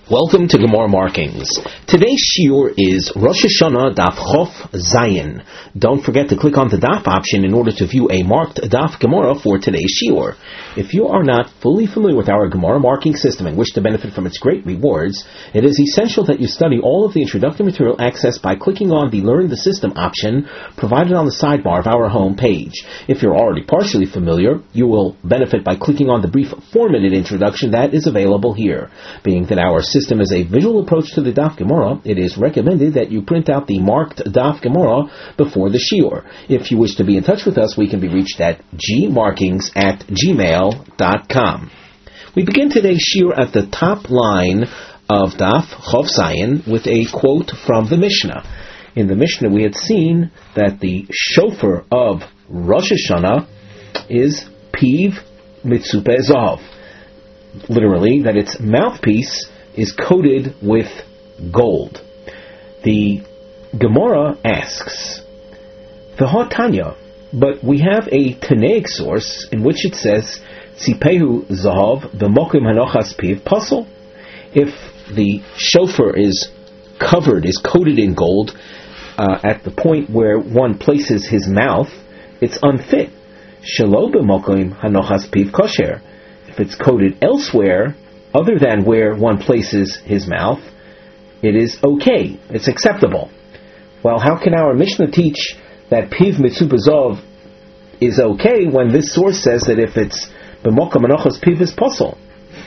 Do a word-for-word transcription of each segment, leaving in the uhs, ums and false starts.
Welcome to Gemara Markings. Today's shiur is Rosh Hashanah Daf Chof Zayin. Don't forget to click on the Daf option in order to view a marked Daf Gemara for today's shiur. If you are not fully familiar with our Gemara marking system and wish to benefit from its great rewards, it is essential that you study all of the introductory material accessed by clicking on the Learn the System option provided on the sidebar of our home page. If you're already partially familiar, you will benefit by clicking on the brief four-minute introduction that is available here. Being that our system is a visual approach to the Daf Gemara, it is recommended that you print out the marked Daf Gemara before the shiur. If you wish to be in touch with us, we can be reached at gmarkings at gmail dot com. We begin today's shiur at the top line of Daf Chof Zayin with a quote from the Mishnah. In the Mishnah we had seen that the shofar of Rosh Hashanah is Piv Mitzupe Zahav. Literally, that its mouthpiece is coated with gold. The Gemara asks, V'ha Tanya, but we have a Tanaic source in which it says, Tzipehu Zahav v'mokim hanochas piv pasol. If the shofar is covered, is coated in gold, uh, at the point where one places his mouth, it's unfit. Shelo b'mokim hanochas piv kosher. If it's coated elsewhere, other than where one places his mouth, it is okay, it's acceptable. Well, how can our Mishnah teach that Piv Mitzupe Zahav is okay when this source says that if it's B'mokam Anochas Piv is Posel?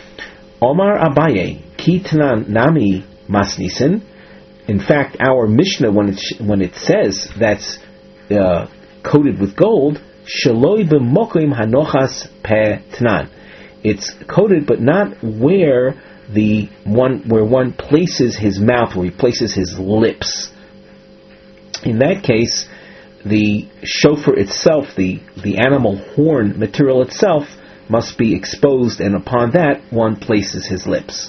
Omar Abaye, Ki Tanan Nami Masnisen. In fact, our Mishnah, when it, when it says that's uh, coated with gold, Shaloi B'mokim Hanochas Pe Tanan. It's coated, but not where the one where one places his mouth, where he places his lips. In that case, the shofar itself, the, the animal horn material itself, must be exposed, and upon that one places his lips.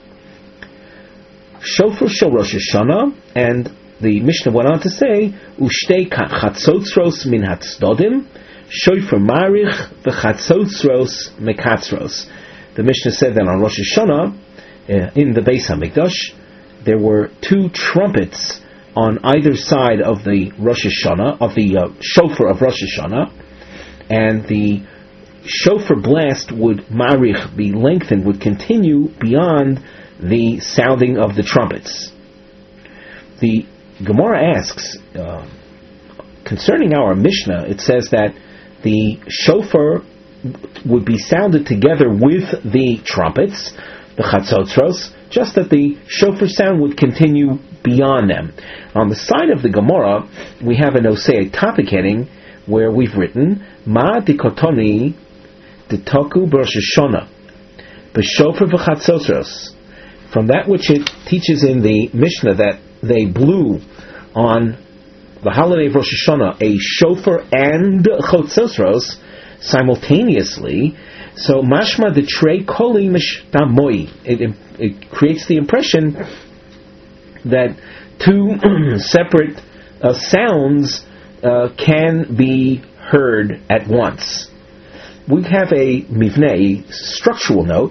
Shofar shel Rosh Hashanah, and the Mishnah went on to say, Ushtei chatzotzros min hatzdodim, shofar marich v'chatzotzros mekatzros. The Mishnah said that on Rosh Hashanah, uh, in the Beis Hamikdash, there were two trumpets on either side of the Rosh Hashanah, of the uh, shofar of Rosh Hashanah, and the shofar blast would marich, be lengthened, would continue beyond the sounding of the trumpets. The Gemara asks, uh, concerning our Mishnah, it says that the shofar would be sounded together with the trumpets, the chatzotzros, just that the shofar sound would continue beyond them. On the side of the Gemara, we have an Osei topic heading where we've written, Ma dikotoni ditoku b'Rosh Hashanah b'shofar v'chatzotzros. From that which it teaches in the Mishnah that they blew on the holiday of Rosh Hashanah a shofar and chatzotzros simultaneously, so mashma the trei koli mishtamoi. It it creates the impression that two separate uh, sounds uh, can be heard at once. We have a mivnei, a structural note,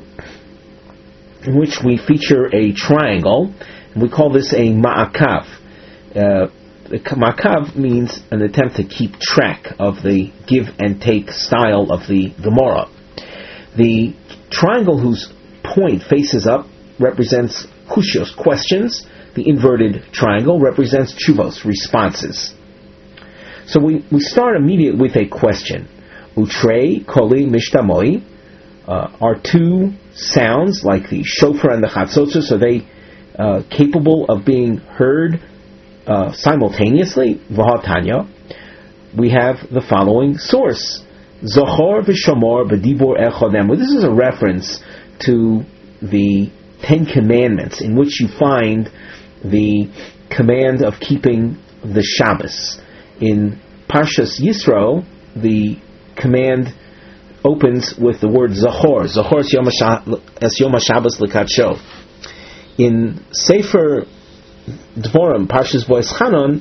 in which we feature a triangle, and we call this a ma'akav. Uh, the ma'akav means an attempt to keep track of the give and take style of the Gemara. The triangle whose point faces up represents kushos, questions. The inverted triangle represents tshuvos, responses. So we, we start immediately with a question. Utrei koli mishtamoi. Uh, are two sounds, like the shofar and the chatzotzos, are they uh, capable of being heard uh, simultaneously? V'ha Tanya. We have the following source. Zohar v'shomor b'dibur echodem. Well, this is a reference to the Ten Commandments, in which you find the command of keeping the Shabbos. In Parshas Yisro, the command opens with the word Zachor. Zachor es Yom HaShabbos l'kadsho. In Sefer Dvorim, Parshas Va'eschanan,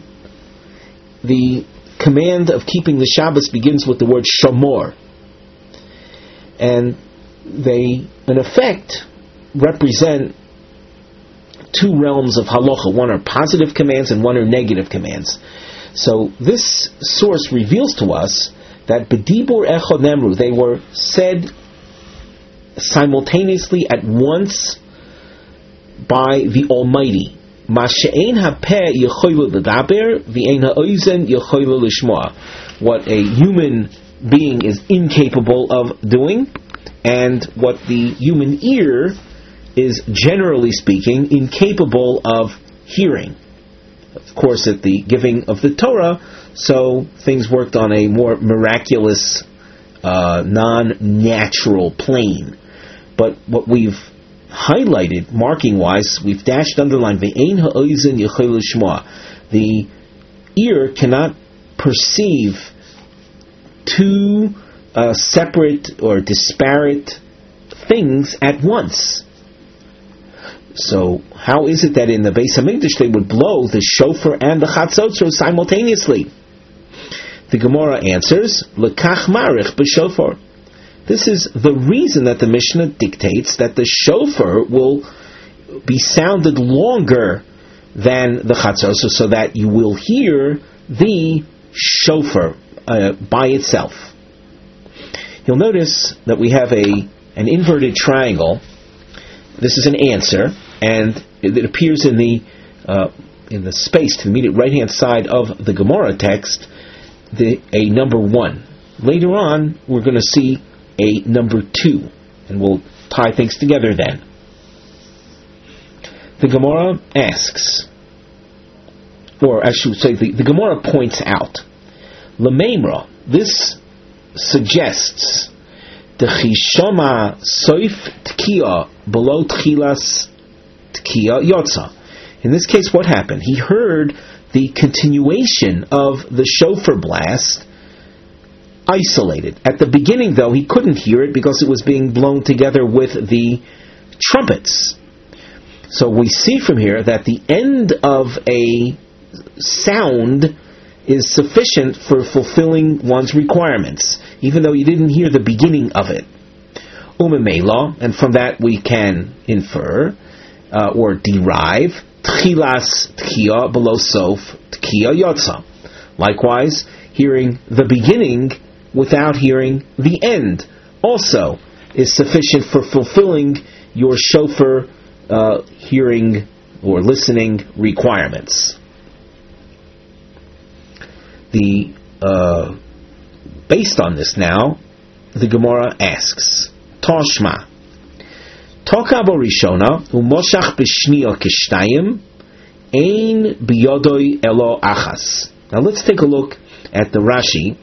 the command of keeping the Shabbos begins with the word Shomor. And they, in effect, represent two realms of halacha. One are positive commands and one are negative commands. So this source reveals to us that B'dibur Echad Nemru, they were said simultaneously at once by the Almighty. Masha'ein hapeh yechoyle l'daber, v'ein ha'oizen yechoyle l'shmoa. What a human being is incapable of doing, and what the human ear is, generally speaking, incapable of hearing. Of course, at the giving of the Torah, so things worked on a more miraculous, uh, non-natural plane. But what we've highlighted, marking-wise, we've dashed underlined, Ve'ein ha'oizen yechoyle l'shmoa. The ear cannot perceive two uh, separate or disparate things at once. So, how is it that in the Beis Hamikdash they would blow the shofar and the chatzotros simultaneously? The Gemara answers, Lekach marich b'shofar. This is the reason that the Mishnah dictates that the shofar will be sounded longer than the chatzotros, so that you will hear the shofar uh, by itself. You'll notice that we have a an inverted triangle. This is an answer, and it appears in the uh, in the space to the immediate right hand side of the Gemara text, the a number one. Later on, we're going to see a number two, and we'll tie things together then. The Gemara asks, or I should say, the, the Gemara points out, L'meimra, this suggests the chishoma soif tkiya below tchilas tkiya yotza. In this case, what happened? He heard the continuation of the shofar blast isolated. At the beginning, though, he couldn't hear it because it was being blown together with the trumpets. So we see from here that the end of a sound is sufficient for fulfilling one's requirements, even though you didn't hear the beginning of it. Umemela, and from that we can infer uh, or derive tchilas tkiya below sof tkiya yotza. Likewise, hearing the beginning without hearing the end also is sufficient for fulfilling your shofar uh, hearing or listening requirements. The uh, based on this now, the Gemara asks, Toshma, Toka borishona umoshach b'shniya kishtayim ein biyodoi elo achas. Now let's take a look at the Rashi.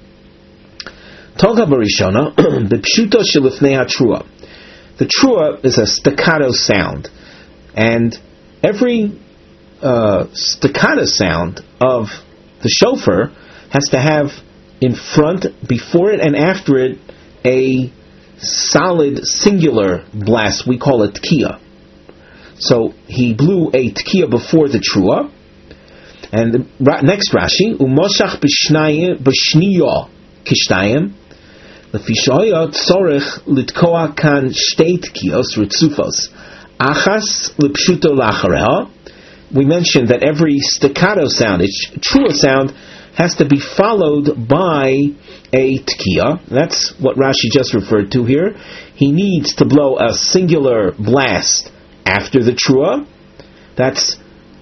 Toka borishona b'pshuto shelifnei hatrua. The trua is a staccato sound, and every uh, staccato sound of the shofar has to have in front, before it, and after it a solid singular blast. We call it tkiya. So he blew a tkiya before the trua. And the next Rashi, umoshach b'shniya kishtayim lefishaya tzorech litkoa kan shtei tkiyos ritzufos achas lepshuto lachareha. We mentioned that every staccato sound, its trua sound, has to be followed by a tkiya. That's what Rashi just referred to here. He needs to blow a singular blast after the trua. That's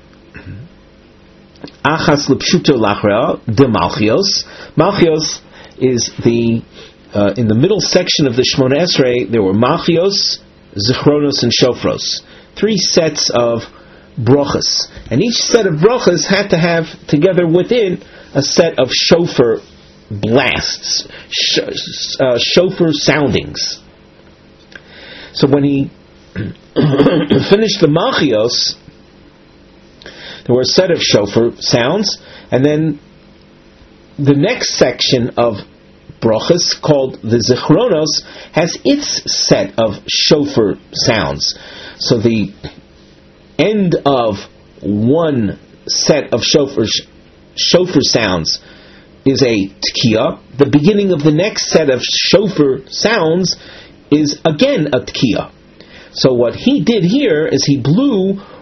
achas lepshuto lachra de malchios. Malchios is the uh, in the middle section of the Shmona Esrei. There were malchios, zichronos, and shofros. Three sets of brochas, and each set of brochas had to have together within a set of shofar blasts, sh- uh, shofar soundings. So when he finished the malchios, there were a set of shofar sounds, and then the next section of brochas, called the zichronos, has its set of shofar sounds. So the end of one set of shofar shofar sounds is a tkiya. The beginning of the next set of shofar sounds is again a tkiya. So what he did here is he blew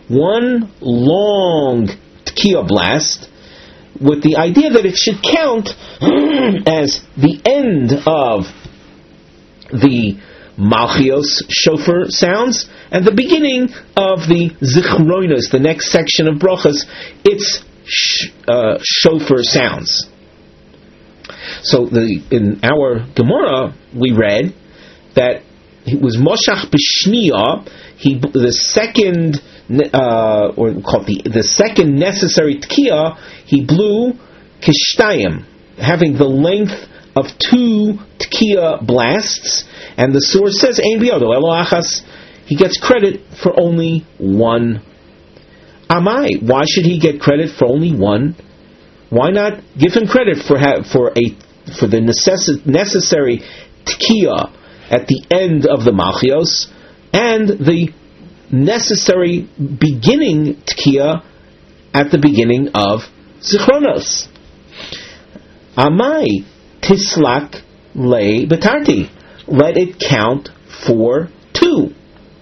one long tkiya blast, with the idea that it should count as the end of the Malchios shofar sounds and the beginning of the Zichronos, the next section of Brachas, its sh- uh, shofar sounds. So the in our Gemara we read that it was Moshach B'Shniya, he the second uh, or called the the second necessary tkiya, he blew Kishtayim, having the length of two tkiya blasts, and the source says Ein Biyado Elo Achas, he gets credit for only one. Amai, why should he get credit for only one? Why not give him credit for ha- for a for the necess- necessary tkiya at the end of the Malchios and the necessary beginning tkiya at the beginning of Zichronos? Amai tislak lei betarti, let it count for two.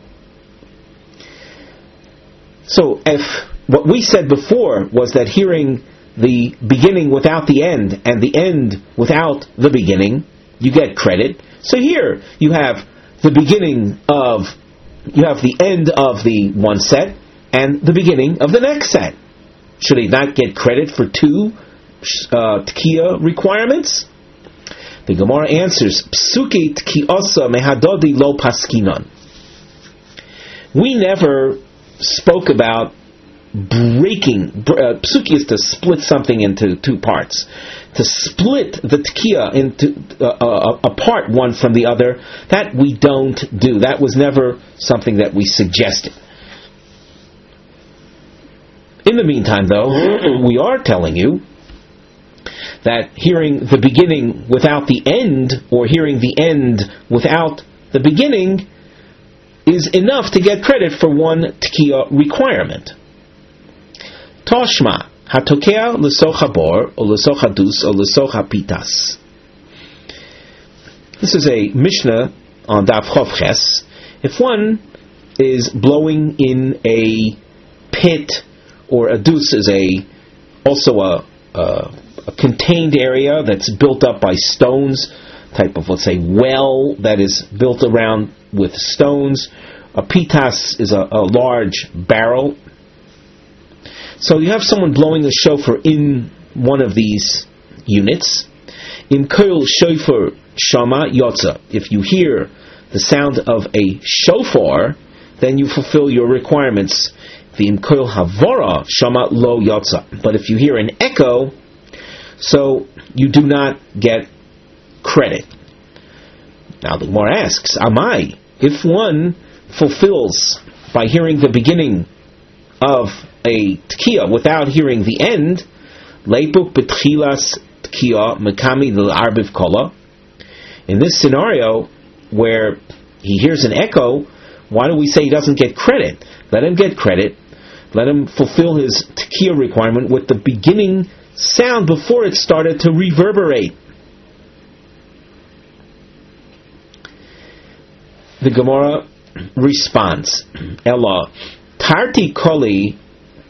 So if what we said before was that hearing the beginning without the end and the end without the beginning, you get credit. So here you have the beginning of, you have the end of the one set and the beginning of the next set. Should he not get credit for two uh, tkiya requirements? The Gemara answers, Psuki tkiyasa mehadodi lo paskinon. We never spoke about breaking. Uh, psuki is to split something into two parts. To split the tkiya into uh, uh, apart one from the other, that we don't do. That was never something that we suggested. In the meantime, though, we are telling you that hearing the beginning without the end, or hearing the end without the beginning, is enough to get credit for one tkiya requirement. Toshma hatokea l'socha bor or l'socha dus or l'socha pitas. This is a Mishnah on Daf Chof Ches. If one is blowing in a pit, or a dus is a also a, a, a contained area that's built up by stones, type of, let's say, well that is built around with stones. A pitas is a, a large barrel. So you have someone blowing a shofar in one of these units. In koil shofar shama yotza. If you hear the sound of a shofar, then you fulfill your requirements. The im koil havora shama lo yotza. But if you hear an echo, so you do not get credit. Now the Gemara asks, Amai, if one fulfills by hearing the beginning of a tkiya without hearing the end, leipuk betchilas tkiya mekami l'arbiv kola. In this scenario where he hears an echo, why do we say he doesn't get credit? Let him get credit. Let him fulfill his tkiya requirement with the beginning sound before it started to reverberate. The Gemara responds, Ella tarti koli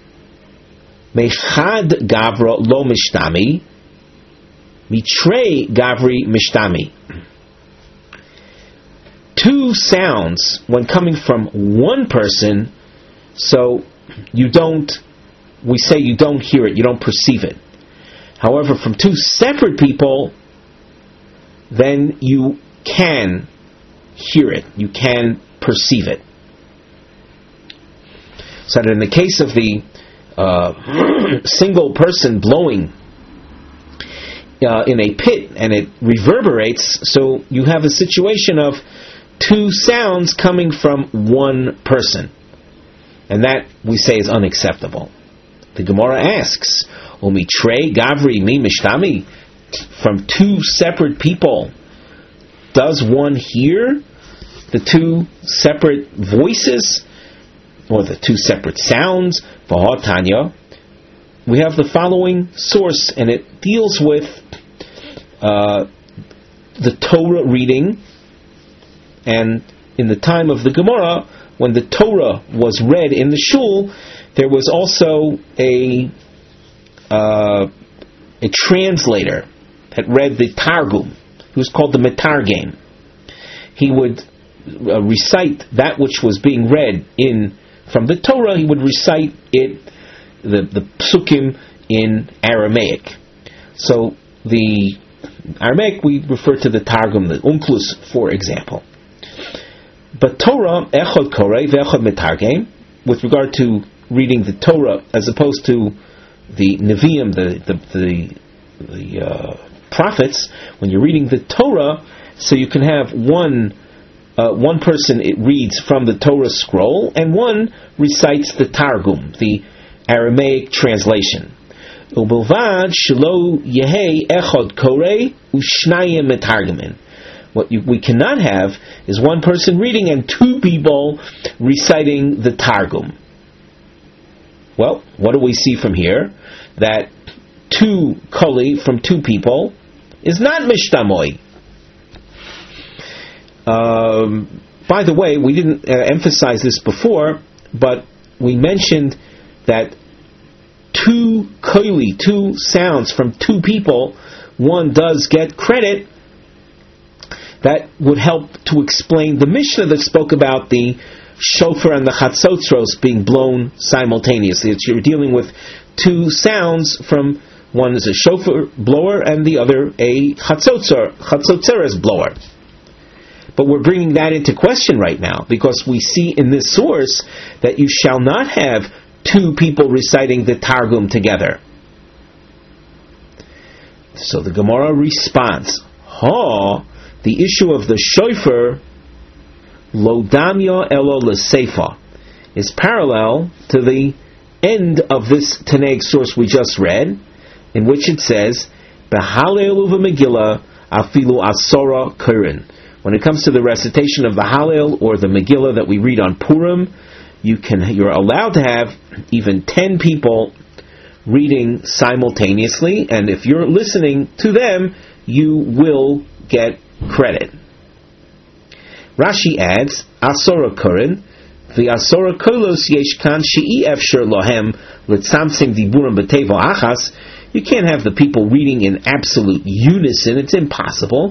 mechad gavra lo mishtami mitrei gavri mishtami. Two sounds when coming from one person, so you don't, we say you don't hear it, you don't perceive it. However, from two separate people, then you can hear it, you can perceive it. So that in the case of the uh, single person blowing uh, in a pit and it reverberates, so you have a situation of two sounds coming from one person. And that, we say, is unacceptable. The Gemara asks, Umitrei Gavri mi mishtami? From two separate people, does one hear the two separate voices, or the two separate sounds? V'ha'tanya, we have the following source, and it deals with uh, the Torah reading. And in the time of the Gemara, when the Torah was read in the shul, there was also a uh, a translator that read the Targum. He was called the Metargem. He would uh, recite that which was being read in from the Torah. He would recite it, the the psukim, in Aramaic. So the Aramaic, we refer to the Targum, the Onkelos, for example. But Torah, echad korei ve'echad metargem, with regard to reading the Torah as opposed to the Nevi'im, the the the, the uh, prophets, when you're reading the Torah, so you can have one uh, one person it reads from the Torah scroll, and one recites the Targum, the Aramaic translation. Ubelvad shelo yehei echad korei ushnayim metargemin. What you, we cannot have is one person reading and two people reciting the Targum. Well, what do we see from here? That two koli from two people is not mishtamoi. Um, by the way, we didn't uh, emphasize this before, but we mentioned that two koli, two sounds from two people, one does get credit. That would help to explain the Mishnah that spoke about the shofar and the chatzotzros being blown simultaneously. It's, you're dealing with two sounds from, one is a shofar blower and the other a chatzotzor, chatzotzeres blower. But we're bringing that into question right now, because we see in this source that you shall not have two people reciting the Targum together. So the Gemara responds, Ha, the issue of the shofar, lo damya elo l'seifa, is parallel to the end of this Taneg source we just read, in which it says, B'halel uva Megillah afilu asora kurin. When it comes to the recitation of the Hallel or the Megillah that we read on Purim, you can you're allowed to have even ten people reading simultaneously, and if you're listening to them, you will get credit. Rashi adds, Asora Kurin, the Asora Kolos Yeshkan She'i Efsher Lohem Litzamsim Diburim B'Tevo Achas. You can't have the people reading in absolute unison. It's impossible.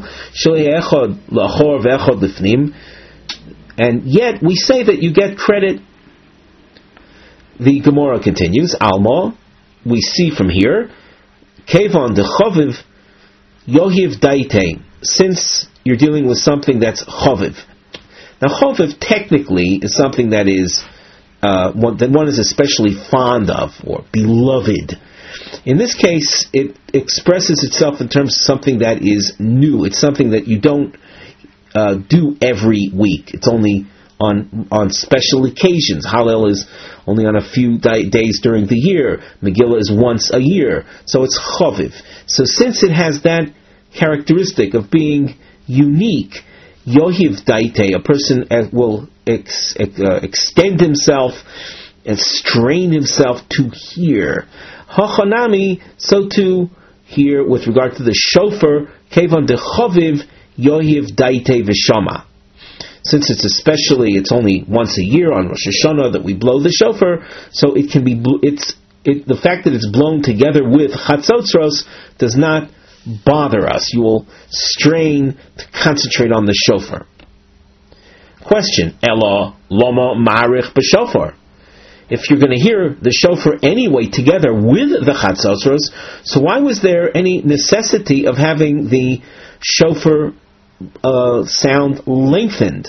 And yet we say that you get credit. The Gemara continues, Alma, we see from here, Kevon de Choviv Yohiv Daite, since you're dealing with something that's Choviv. Now Choviv technically is something that is uh, one, that one is especially fond of, or beloved. In this case, it expresses itself in terms of something that is new. It's something that you don't uh, do every week. It's only on on special occasions. Hallel is only on a few di- days during the year. Megillah is once a year. So it's choviv. So since it has that characteristic of being unique, yohiv daite, a person uh, will ex- uh, extend himself and strain himself to hear. Hachanami, so too here with regard to the shofar, kevan de choviv yohiv daite v'shama. Since it's especially, it's only once a year on Rosh Hashanah that we blow the shofar, so it can be, it's it, the fact that it's blown together with chatzotzros does not bother us. You will strain to concentrate on the shofar. Question: Ela lama ma'arich b'shofar. If you're going to hear the shofar anyway together with the chatzotzros, so why was there any necessity of having the shofar uh, sound lengthened?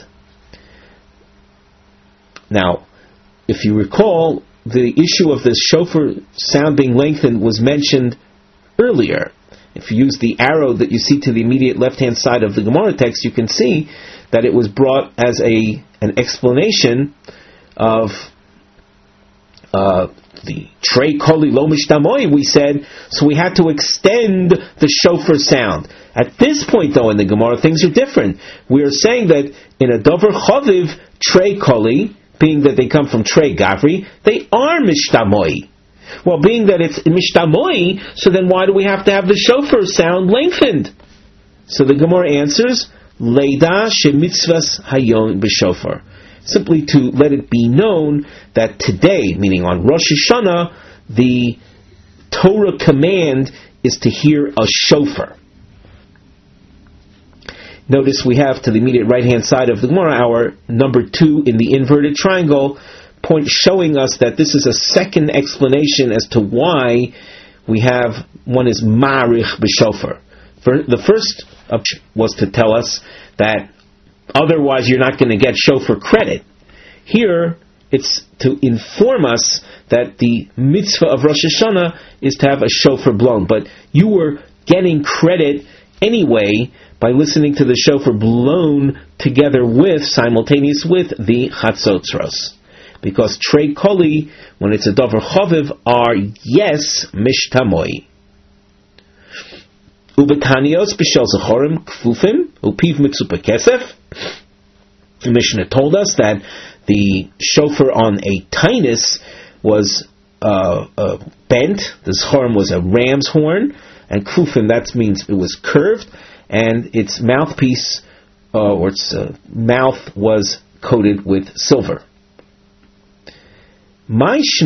Now, if you recall, the issue of the shofar sound being lengthened was mentioned earlier. If you use the arrow that you see to the immediate left-hand side of the Gemara text, you can see that it was brought as a an explanation of Uh, the trei koli lo mishtamoi, we said, so we had to extend the shofar sound. At this point, though, in the Gemara, things are different. We are saying that in a dover chaviv trei koli, being that they come from trei gavri, they are mishtamoi. Well, being that it's mishtamoi, so then why do we have to have the shofar sound lengthened? So the Gemara answers, leida shemitzvas hayon b'shofar. simply to let it be known that today, meaning on Rosh Hashanah, the Torah command is to hear a shofar. Notice we have to the immediate right-hand side of the Gemara our number two in the inverted triangle, point showing us that this is a second explanation as to why we have one is Ma'arich b'shofar. For the first was to tell us that otherwise you're not going to get shofar credit. Here it's to inform us that the mitzvah of Rosh Hashanah is to have a shofar blown, but you were getting credit anyway by listening to the shofar blown together with, simultaneous with, the Chatzotzros. Because Trei Koli, when it's a Dover Choviv, are yes, Mishtamoi. Ubetanios b'shel Zechorim Kfufim, Upiv Mitzupa Kesef. The Mishnah told us that the shofar on a tainus was uh, uh, bent, the Zechorim was a ram's horn, and Kfufim, that means it was curved, and its mouthpiece, uh, or its uh, mouth was coated with silver. What is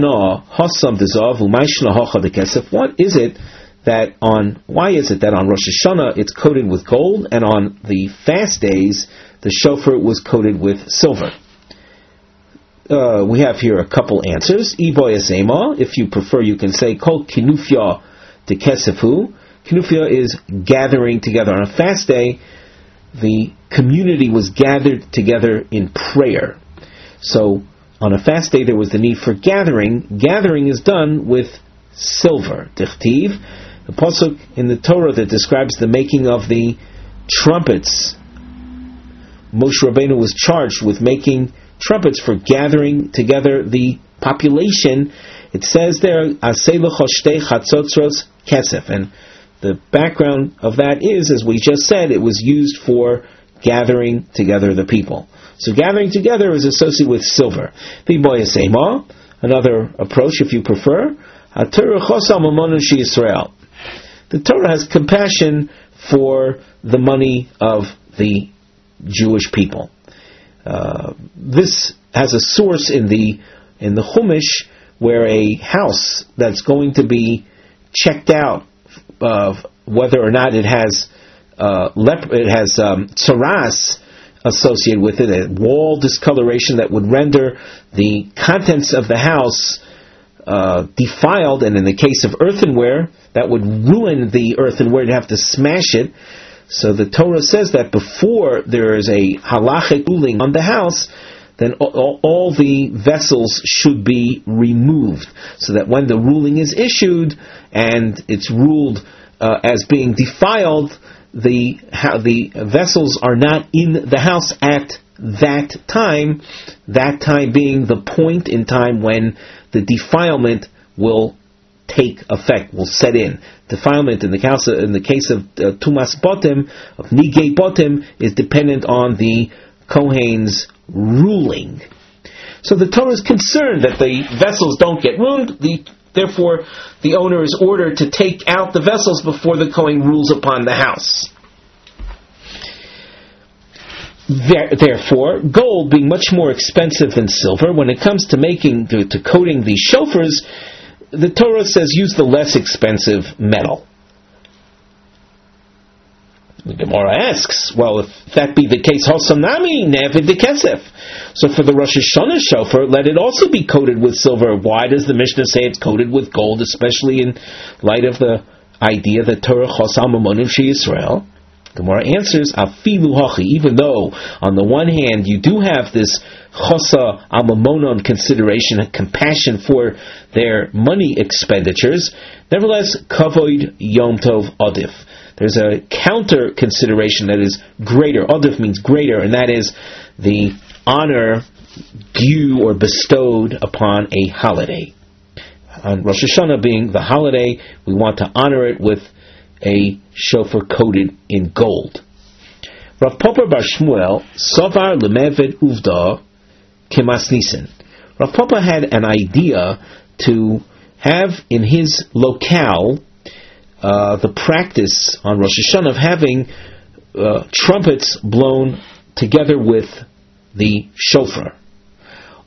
it that on, why is it that on Rosh Hashanah it's coated with gold, and on the fast days the shofar was coated with silver? Uh, we have here a couple answers. If you prefer, you can say Kol Kinufya de Kesefu. Kinufya is gathering together. On a fast day, the community was gathered together in prayer. So, on a fast day, there was the need for gathering. Gathering is done with silver. Dichtiv, the pasuk in the Torah that describes the making of the trumpets. Moshe Rabbeinu was charged with making trumpets for gathering together the population. It says there, Aseh l'choshtei chatzotzros kesef, and the background of that is, as we just said, it was used for gathering together the people. So gathering together is associated with silver. Another approach, if you prefer, the Torah has compassion for the money of the Jewish people. Uh, this has a source in the in the Chumash, where a house that's going to be checked out of whether or not it has uh, lep- it has um, tsaras associated with it, a wall discoloration that would render the contents of the house uh, defiled, and in the case of earthenware, that would ruin the earthenware. You'd have to smash it. So the Torah says that before there is a halachic ruling on the house, then all, all the vessels should be removed, so that when the ruling is issued and it's ruled uh, as being defiled, the how, the vessels are not in the house at that time, that time being the point in time when the defilement will take effect, will set in. Defilement in the case of, in the case of uh, Tumas Botim, of Nigei Botim, is dependent on the Kohen's ruling. So the Torah is concerned that the vessels don't get ruined. The, therefore, the owner is ordered to take out the vessels before the Kohen rules upon the house. There, therefore, gold being much more expensive than silver, when it comes to making to, to coating the shofars, the Torah says use the less expensive metal. The Gemara asks, well, if that be the case, Hosanami nevid de kesef. So for the Rosh Hashanah shofar, let it also be coated with silver. Why does the Mishnah say it's coated with gold, especially in light of the idea that Torah chosam amonim she Yisrael? Gemara answers, afilu hachi, even though on the one hand you do have this chosa amamonon consideration, compassion for their money expenditures, nevertheless, kavod yom tov odif. There's a counter consideration that is greater. Odif means greater, and that is the honor due or bestowed upon a holiday. On Rosh Hashanah being the holiday, we want to honor it with a shofar coated in gold. Rav Papa bar Shmuel Sovar Lemeved Uvda Kemasnisen. Rav Papa had an idea to have in his locale uh, the practice on Rosh Hashanah of having uh, trumpets blown together with the shofar.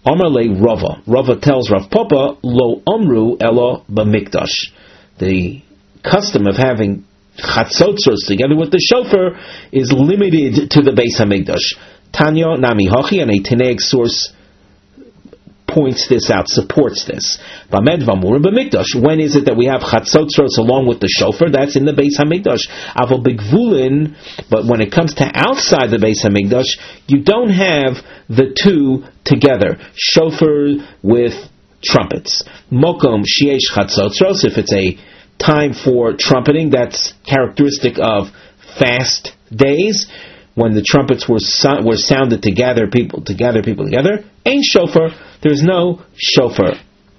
Amar le Rava. Rava tells Rav Papa, Lo Amru Elo B'Mikdash. The custom of having chatzotzros together with the shofar is limited to the Beis Hamikdash. Tanya Nami Hachi, and a Tanaic source points this out, supports this. Bamed Vamura B'Mikdash. When is it that we have chatzotzros along with the shofar? That's in the Beis Hamikdash. Aval Bigvulin, but when it comes to outside the Beis Hamikdash, you don't have the two together. Shofar with trumpets. Mokom Shiesh Chatzotzros, if it's a time for trumpeting, that's characteristic of fast days, when the trumpets were so- were sounded to gather people to gather people together. Ain't shofar, there's no shofar.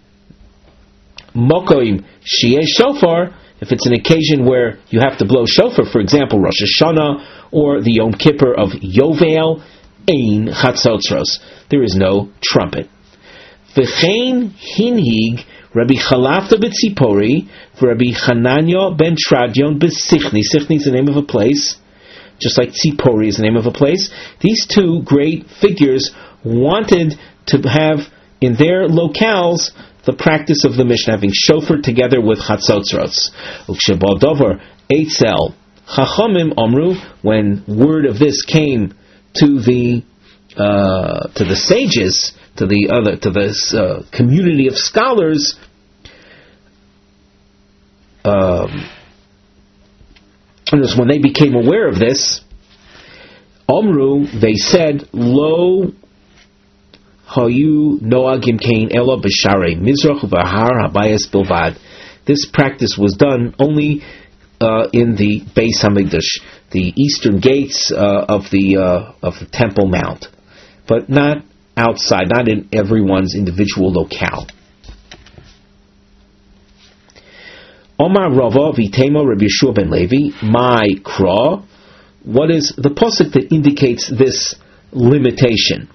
Mokom Shiesh Shofar, if it's an occasion where you have to blow shofar, for example, Rosh Hashanah or the Yom Kippur of Yovel, Ein Chatzotzros, there is no trumpet. V'chein hinhig Rabbi Chalafta b'Tzipori v'Rabbi Chananya ben Tradion b'Sichni. Sichni is the name of a place, just like Tzipori is the name of a place. These two great figures wanted to have in their locales the practice of the Mishnah, having shofar together with chatzotzros. Uksheba dover eitzel chachamim amru. When word of this came to the uh, to the sages, to the other, to this uh, community of scholars, um, when they became aware of this, Amru, they said, Lo hayu noagim kain ela b'sharei mizrach v'har habayis bilvad. This practice was done only uh, in the Beis Hamikdash, the eastern gates uh, of the uh, of the Temple Mount, but not outside, not in everyone's individual locale. Omar Rava v'tema Rabbi Yeshua ben Levi, my kra. What is the pasuk that indicates this limitation?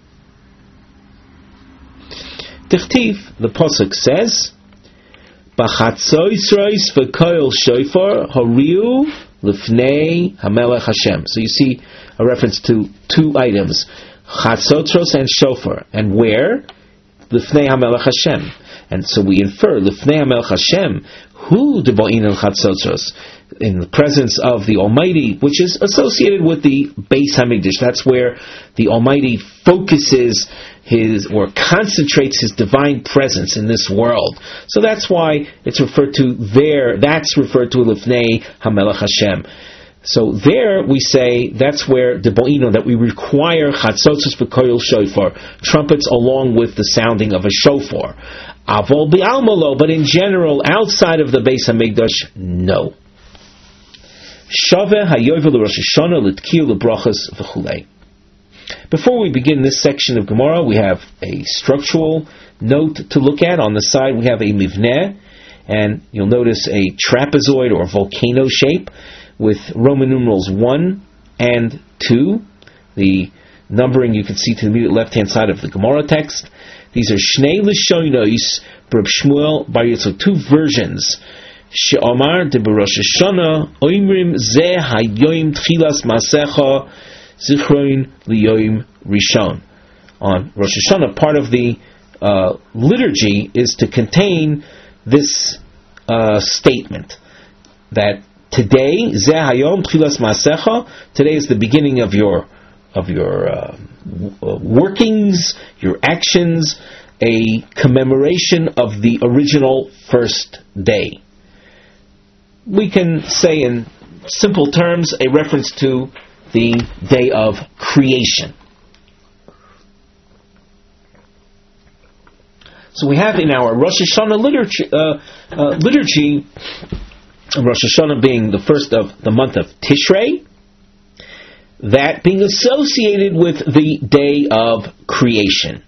Tichtiv, the pasuk says, B'chatzoisrois v'koil shofar hariu lifnei hamelech Hashem. So you see a reference to two items, Chatzotzros and shofar. And where? Lifnei hamelech Hashem. And so we infer, Lifnei hamelech Hashem, who deboin el Chatzotzros? In the presence of the Almighty, which is associated with the Beis Hamikdash. That's where the Almighty focuses His, or concentrates His divine presence in this world. So that's why it's referred to there, that's referred to Lifnei HaMelech Hashem. So there we say, that's where the Bo'ino, that we require Chatzotzos B'Koyel Shofar, trumpets along with the sounding of a shofar. Avol B'Almalo, but in general, outside of the Beis Hamikdash, no. Shaveh hayovel Rosh Hashanah l'tkiyu l'brachas v'chulei. Before we begin this section of Gemara, we have a structural note to look at. On the side we have a mivneh, and you'll notice a trapezoid or volcano shape with Roman numerals one and two. The numbering you can see to the immediate left-hand side of the Gemara text. These are Shnei L'Shonos B'Rab Shmuel Bar Yitzchak, two versions. She'amar de Rosh Hashanah oimrim ze hayoim tchilas masecha zichroin liyoim rishon. On Rosh Hashanah, part of the uh, liturgy is to contain this uh, statement that today ze hayom tchilas masecha. Today is the beginning of your of your uh, workings, your actions, a commemoration of the original first day. We can say in simple terms a reference to the day of creation. So we have in our Rosh Hashanah liturgy, uh, uh, liturgy, Rosh Hashanah being the first of the month of Tishrei, that being associated with the day of creation.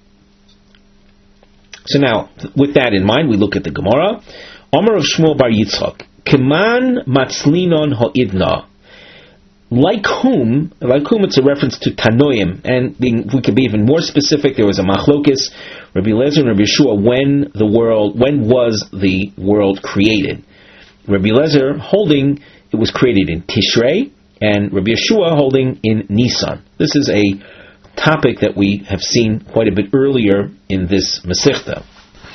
So now, with that in mind, we look at the Gemara. Omer of Shmuel Bar Yitzchak. Keman matzlinon ha'idna. Like whom, like whom it's a reference to Tanoim, and being, we could be even more specific, there was a machlokis, Rabbi Eliezer and Rabbi Yeshua, when the world, when was the world created? Rabbi Eliezer holding it was created in Tishrei, and Rabbi Yeshua holding in Nisan. This is a topic that we have seen quite a bit earlier in this Masechta.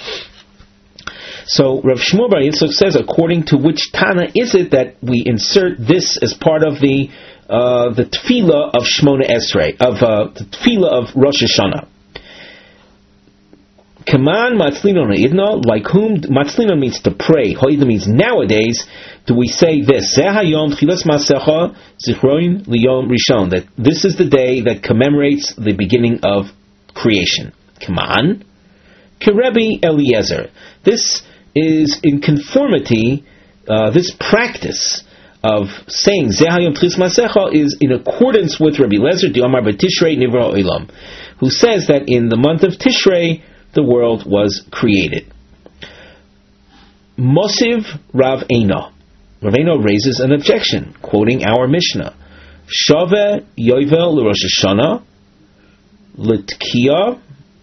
So Rav Shmuel Bar Yitzchak says, according to which Tana is it that we insert this as part of the uh, the tefillah of Shmona Esrei, of uh, the tefillah of Rosh Hashanah? Kaman matzlino ha'idna, like whom matzlino means to pray. Ha'idna means nowadays. Do we say this? Zeh hayom tchilas masecha zichron liyom rishon. That this is the day that commemorates the beginning of creation. Kaman Kerebi Eliezer. This is in conformity. Uh, this practice of saying Zeh hayom tchilas masecha is in accordance with Rabbi Eliezer Diomar b'Tishrei nivra olam, who says that in the month of Tishrei the world was created. Mosiv Rav Eino. Rav Eino raises an objection, quoting our Mishnah. Shove Yovel l'Rosh Hashanah l'Tkiya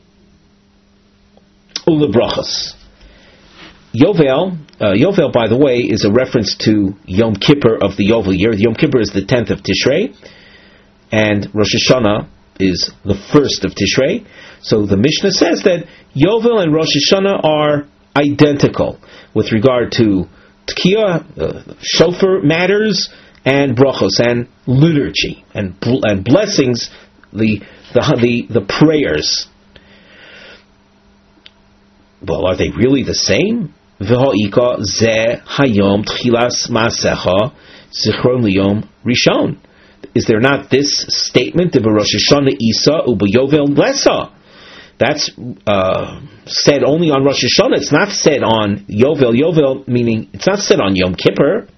u'lebrachas. Yovel, uh, Yovel, by the way, is a reference to Yom Kippur of the Yovel year. Yom Kippur is the tenth of Tishrei, and Rosh Hashanah is the first of Tishrei. So the Mishnah says that Yovel and Rosh Hashanah are identical with regard to Tkiya, uh, shofar matters, and brachos, and liturgy, and bl- and blessings, the, the the the prayers. Well, are they really the same? V'ha'ika zeh hayom tchilas ma'asecha zichron liyom rishon. Is there not this statement of Rosh Hashanah Isa u'b'yovel lesa? That's uh, said only on Rosh Hashanah. It's not said on Yovel. Yovel meaning it's not said on Yom Kippur.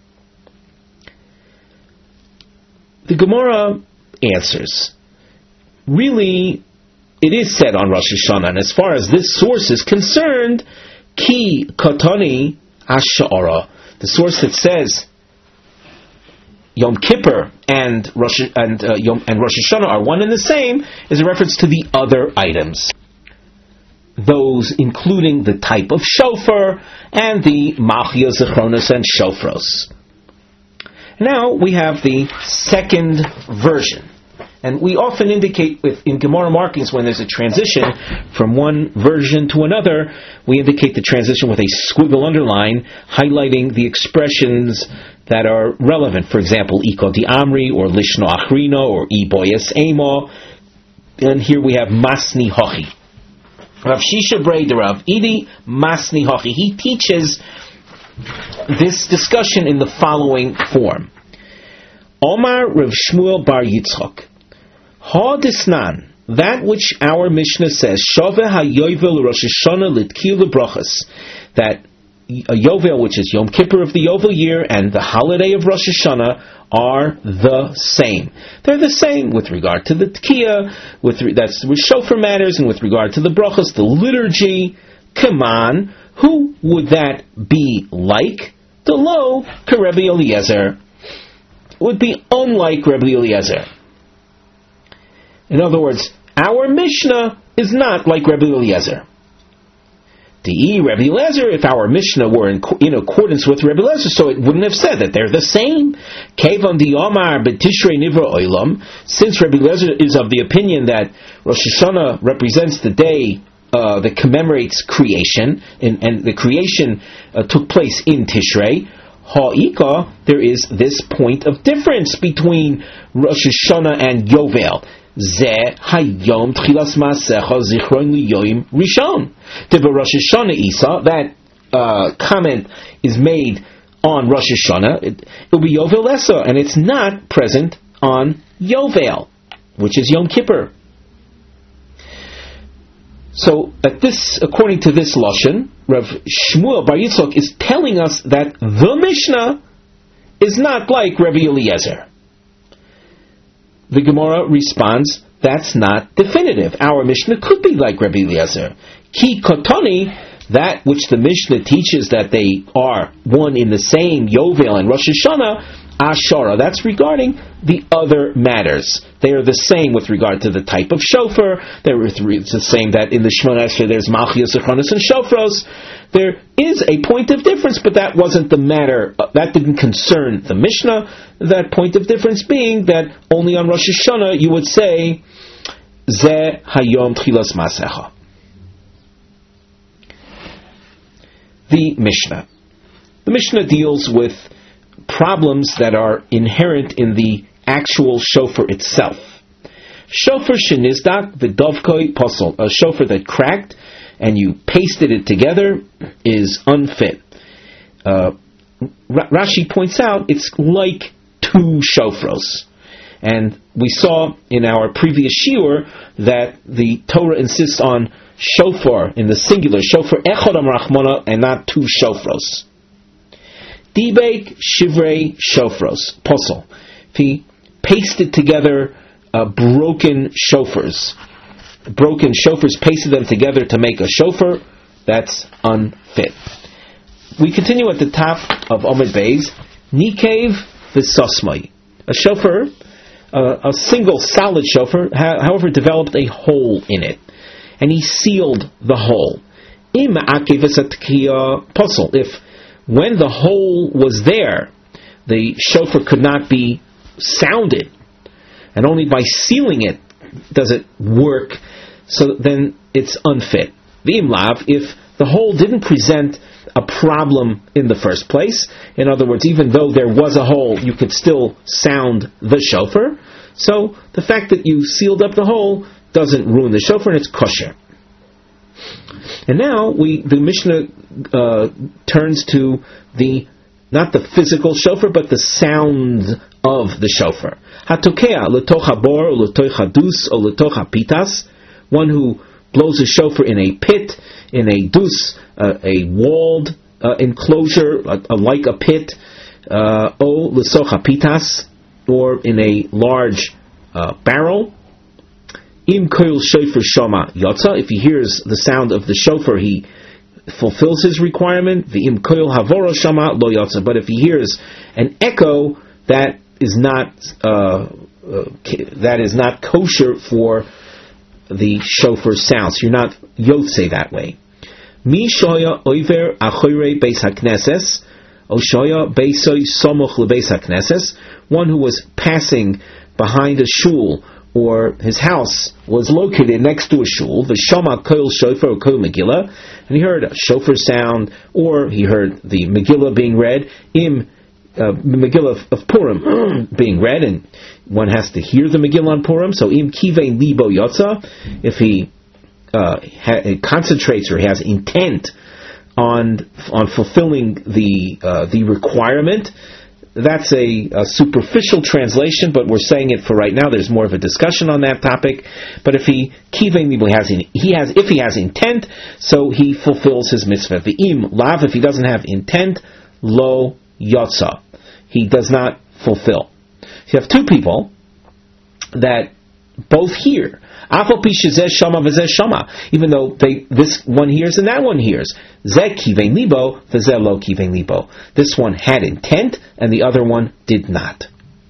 The Gemara answers, really, it is said on Rosh Hashanah. And as far as this source is concerned, ki katani ash'ara, the source that says Yom Kippur and Rosh and uh, Yom and Rosh Hashanah are one and the same, is a reference to the other items, those including the type of shofar and the machia zichronos and shofros. Now we have the second version, and we often indicate with in Gemara markings when there's a transition from one version to another, we indicate the transition with a squiggle underline highlighting the expressions that are relevant. For example, Iko di Amri, or Lishno Achrino, or Iboyes Emo. And here we have Masni Hochi. Rav Shisha Breder Rav Idi Masni Hochi. He teaches this discussion in the following form. Omar Rav Shmuel Bar Yitzchak. Ha Disnan, that which our Mishnah says, Shove HaYovel Rosh Hashanah Litkil Brachas, that a Yovel, which is Yom Kippur of the Yovel year, and the holiday of Rosh Hashanah are the same. They're the same with regard to the Tkiya, with re- that's with shofar matters, and with regard to the brachos, the liturgy. Come on, who would that be like? The lo Rebbe Eliezer would be unlike Rebbe Eliezer. In other words, our Mishnah is not like Rebbe Eliezer. The Rebbe Eliezer, if our Mishnah were in, in accordance with Rebbe Eliezer, so it wouldn't have said that they're the same. Kevan di Omar b'Tishrei nivra olam, since Rebbe Eliezer is of the opinion that Rosh Hashanah represents the day uh, that commemorates creation, and, and the creation uh, took place in Tishrei. Ha'ika, there is this point of difference between Rosh Hashanah and Yovel. Zeh hayom tchilas ma'asecha zichron liyoim rishon. To Rosh Hashanah Isa, that uh, comment is made on Rosh Hashanah. It will be Yovel Lesa, and it's not present on Yovel, which is Yom Kippur. So, at this, according to this lashon, Rav Shmuel Bar Yitzchak is telling us that the Mishnah is not like Rebbe Eliezer. The Gemara responds, that's not definitive. Our Mishnah could be like Rebbe Eliezer. Ki kotoni, that which the Mishnah teaches that they are one in the same, Yovel and Rosh Hashanah, Ashara, that's regarding the other matters. They are the same with regard to the type of shofar. They're the same that in the Shemona Esrei there's Malchias, Zichronos, and Shofros. There is a point of difference, but that wasn't the matter. Uh, that didn't concern the Mishnah. That point of difference being that only on Rosh Hashanah you would say Ze hayom tchilas masecha. The Mishnah. The Mishnah deals with problems that are inherent in the actual shofar itself. Shofar shenizdak v'dovkoi posel. A shofar that cracked and you pasted it together is unfit. Uh, Rashi points out it's like two shofros. And we saw in our previous shiur that the Torah insists on shofar in the singular, shofar echad amrachmona, and not two shofros. Dibek shivrei shofros, posel. If he pasted together uh, broken shofars, broken shofars, pasted them together to make a shofar, that's unfit. We continue at the top of Omid Beis, Nikev v'sosmai. A shofar, uh, a single solid shofar, ha- however, developed a hole in it, and he sealed the hole. Im akev v'satkiya posel. If when the hole was there, the shofar could not be sounded, and only by sealing it does it work, so then it's unfit. V'im lav, if the hole didn't present a problem in the first place, in other words, even though there was a hole, you could still sound the shofar, so the fact that you sealed up the hole doesn't ruin the shofar, and it's kosher. And now we, the Mishnah uh, turns to the, not the physical shofar, but the sound of the shofar. Hatokea l'tocha bor, l'tocha dus, or l'tocha pitas, one who blows a shofar in a pit, in a dus, uh, a walled uh, enclosure, uh, like a pit, uh, o l'socha pitas, or in a large uh, barrel. Im koil shofar shoma yotza. If he hears the sound of the shofar, he fulfills his requirement. V'im koil havoro shoma lo yotza. But if he hears an echo, that is not uh, uh, that is not kosher for the shofar sound. So you're not yotze that way. Mi shoya oiver achoire beis hakneses, o shoya beisoi somoch lebeis hakneses. One who was passing behind a shul, or his house was located next to a shul, the shama koil shofar or koil megillah, and he heard a shofar sound, or he heard the Megillah being read, im uh, Megillah of Purim being read, and one has to hear the Megillah on Purim. So im kivei libo yotza, if he uh, ha- concentrates or he has intent on on fulfilling the uh, the requirement. That's a, a superficial translation, but we're saying it for right now. There's more of a discussion on that topic. But if he kivei libo has he has if he has intent, so he fulfills his mitzvah. V'im lav, if he doesn't have intent, lo yotza, he does not fulfill. So you have two people that both hear. Even though they, this one hears and that one hears. Libo, libo. This one had intent and the other one did not.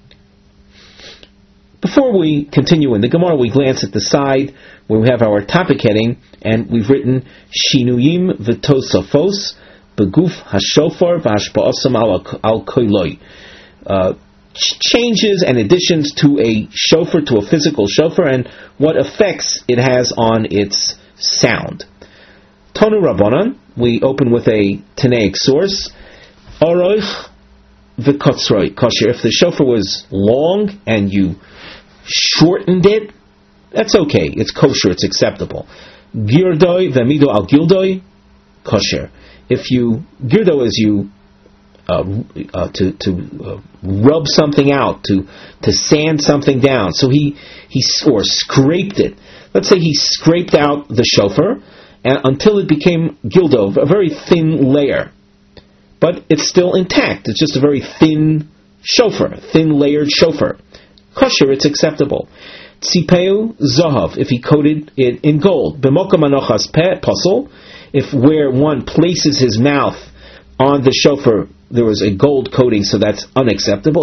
Before we continue in the Gemara, we glance at the side where we have our topic heading, and we've written Shinuyim v'tosafos beguf hashofar v'hashpa'asam al koiloi. Uh, changes and additions to a shofar, to a physical shofar, and what effects it has on its sound. Tonu Rabbanan, we open with a Tanaic source. Oroich v'kotzroi kosher. If the shofar was long and you shortened it, that's okay. It's kosher. It's acceptable. Girdoi v'mido al gildoi kosher. If you girdo is you Uh, uh, to to uh, rub something out, to to sand something down. So he he or scraped it. Let's say he scraped out the shofar and, until it became gildo, a very thin layer, but it's still intact. It's just a very thin shofar, thin layered shofar. Kosher, it's acceptable. Tzipeu zahav, if he coated it in gold. B'moka manochas peh posel, if where one places his mouth on the shofar there was a gold coating, so that's unacceptable.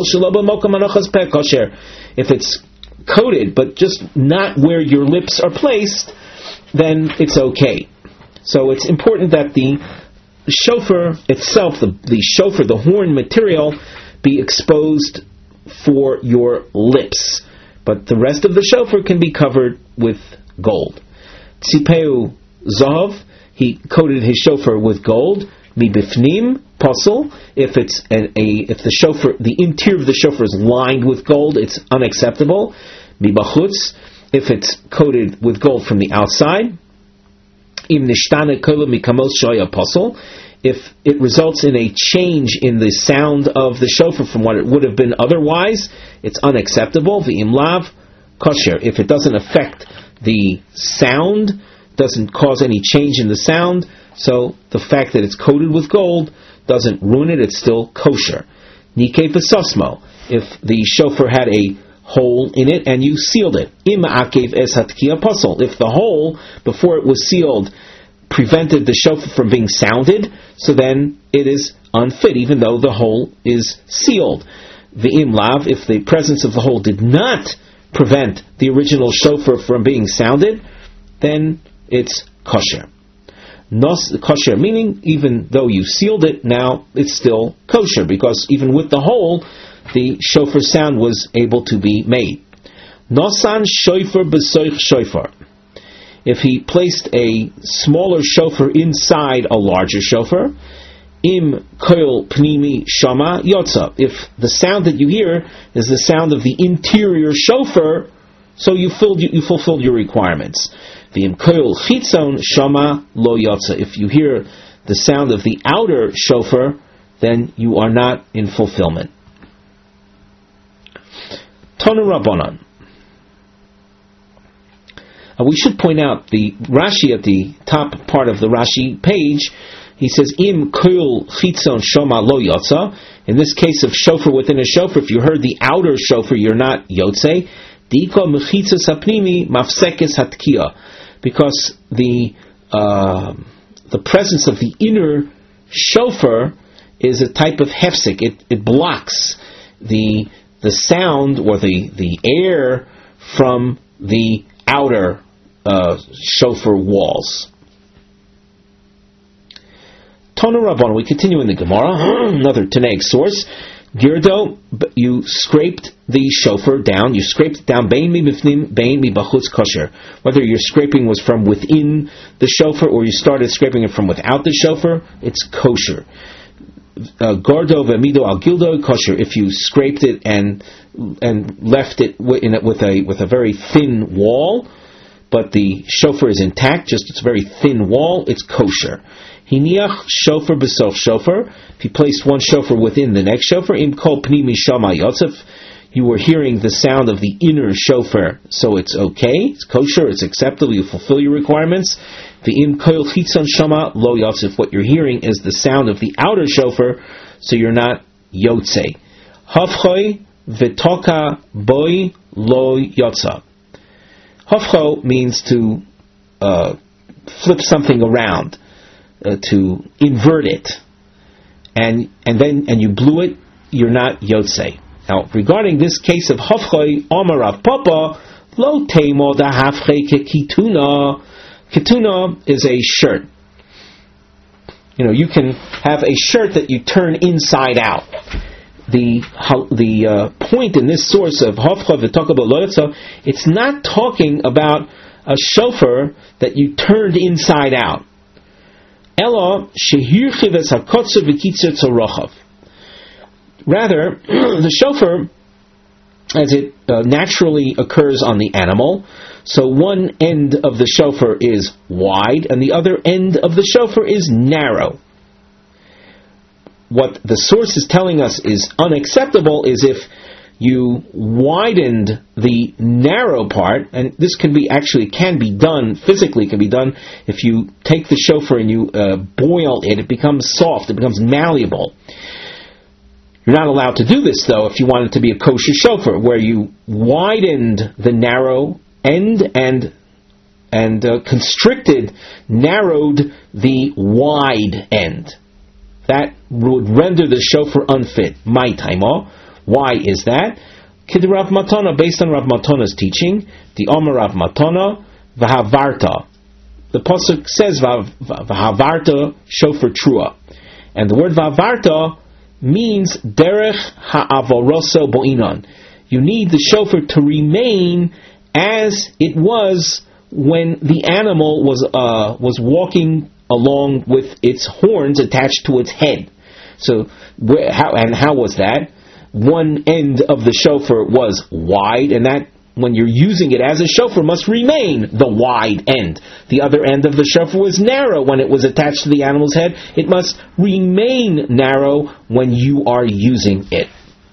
If it's coated, but just not where your lips are placed, then it's okay. So it's important that the shofar itself, the, the shofar, the horn material, be exposed for your lips. but the rest of the shofar can be covered with gold. Tzipeu zahav, he coated his shofar with gold. Mibifnim posel, if it's an, a if the shofar, the interior of the shofar is lined with gold, it's unacceptable. Mibachutz, if it's coated with gold from the outside. Im nishtana kol mikamos shoya posel, if it results in a change in the sound of the shofar from what it would have been otherwise, it's unacceptable. V'im lav kosher, if it doesn't affect the sound, doesn't cause any change in the sound, so the fact that it's coated with gold doesn't ruin it, it's still kosher. Nikei v'sosmo, if the shofar had a hole in it and you sealed it. Im akev es hatkiya posel, if the hole before it was sealed prevented the shofar from being sounded, so then it is unfit, even though the hole is sealed. V'im lav, if the presence of the hole did not prevent the original shofar from being sounded, then it's kosher. Nos kosher, meaning even though you sealed it, now it's still kosher, because even with the hole, the shofar sound was able to be made. Nosan shofar b'soich shofar. If he placed a smaller shofar inside a larger shofar, im koil pnimi shama yotza. If the sound that you hear is the sound of the interior shofar, so you filled you fulfilled your requirements. The im koil chitzon shama lo yotza. If you hear the sound of the outer shofar, then you are not in fulfillment. Tonu Rabbanan. Uh, we should point out the Rashi at the top part of the Rashi page. He says, Im kul chitzon shoma lo yotza. In this case of shofar within a shofar, if you heard the outer shofar, you're not yotze. Diko mechitzas hapnimi mafsekes hatkiya. Because the uh, the presence of the inner shofar is a type of hefsek. It, it blocks the the sound or the, the air from the outer uh, shofar walls. Tonu Rabban, we continue in the Gemara, another Tanaic source. Girdo, you scraped the shofar down, you scraped it down, bein mi bifnim, bein mi bachutz kosher. Whether your scraping was from within the shofar or you started scraping it from without the shofar, it's kosher. Gordo v'mido al gildo kosher. If you scraped it and and left it in it with a with a very thin wall, but the shofar is intact, just it's a very thin wall, it's kosher. Hiniach shofar b'sof shofar. If you placed one shofar within the next shofar, im kol pnimi shama yotzef, you were hearing the sound of the inner shofar, so it's okay, it's kosher, it's acceptable, you fulfill your requirements. The im koil chitzon shama lo yotzef, what you're hearing is the sound of the outer shofar, so you're not yotze. Hafchoi v'toka boy lo yotza. Hafcho means to uh, flip something around, uh, to invert it, and and then and you blew it, you're not yotze. Now, regarding this case of hafchoi, Amar Rav Papa, lo teimo da hafchei ke kituna. Kituna is a shirt. You know, you can have a shirt that you turn inside out. The the uh, point in this source of hafcha v'talk about lo yotza, it's not talking about a shofar that you turned inside out. Ela shehirchiv es hakotzer v'kitzer tzorochav. Rather, the shofar, as it uh, naturally occurs on the animal, so one end of the shofar is wide and the other end of the shofar is narrow. What the source is telling us is unacceptable is if you widened the narrow part, and this can be actually can be done physically, can be done if you take the shofar and you uh, boil it, it becomes soft, it becomes malleable. You're not allowed to do this though if you want it to be a kosher shofar, where you widened the narrow end and and uh, constricted, narrowed the wide end. That would render the shofar unfit. My taima. Why is that? Kid Rav Matana, based on Rav Matana's teaching, the Omer Rav Matana, Vahavarta. The pasuk says Vahavarta shofar trua, and the word Vahavarta means derech ha'avoroso bo'inon. you need the shofar to remain as it was when the animal was uh, was walking along with its horns attached to its head. So, where, how and how was that? One end of the shofar was wide, and that, when you're using it as a shofar, must remain the wide end. The other end of the shofar was narrow when it was attached to the animal's head. It must remain narrow when you are using it.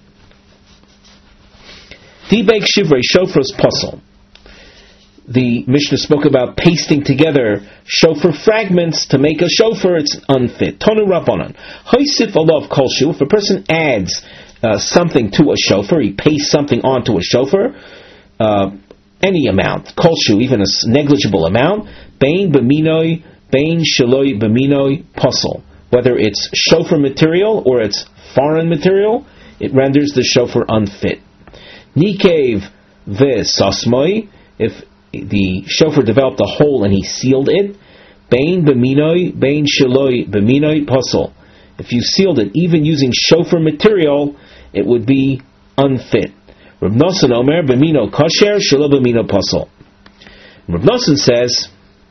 Dibek shivrei shofars posel. The Mishnah spoke about pasting together shofar fragments to make a shofar. It's unfit. Tonu Rabbanan. Hoisif alav kolshu. If a person adds uh, something to a shofar, he pastes something onto a shofar, uh, any amount, kolshu, even a negligible amount, bein b'minoi, bein shaloi b'minoi posel. Whether it's shofar material or it's foreign material, it renders the shofar unfit. Nikev v'sasmoi. If the shofar developed a hole and he sealed it, bein b'minoi, bein shaloi b'minoi posel. If you sealed it, even using shofar material, it would be unfit. Rav Nosson Omer b'mino kosher, shelo b'mino posel. Rav Nosson says